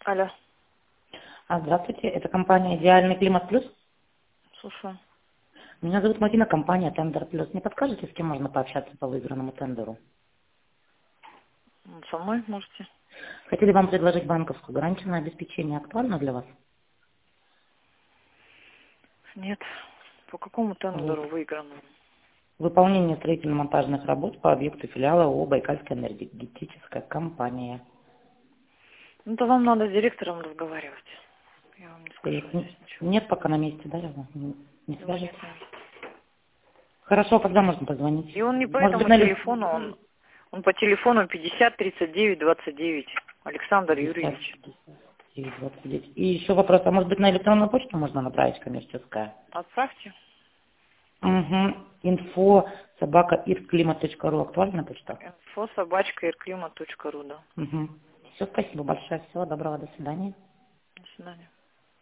Алло, Здравствуйте, это компания «Идеальный климат плюс». слушаю. Меня зовут Марина, компания «Тендер плюс». Не подскажете, с кем можно пообщаться по выигранному тендеру? Со мной можете? Хотели вам предложить банковскую гарантию на обеспечение. Актуально для вас? Нет. По какому тендеру выигранному? Выполнение строительно-монтажных работ по объекту филиала ООО «Байкальская энергетическая компания». Ну, то вам надо с директором разговаривать. Я вам не скажу здесь ничего. Нет пока на месте, да? Не Его свяжете? нет на месте. Хорошо, когда можно позвонить? И он не по Может быть, этому на телефону, он по телефону 50 39 29. Александр 50, Юрьевич. 59, 29. И еще вопрос, а может быть, на электронную почту можно направить коммерческая? Отправьте. Угу. Инфо собака irklima.ru. Актуальная почта? info@irklima.ru, да. Угу. Все, спасибо большое. Всего доброго. До свидания. До свидания.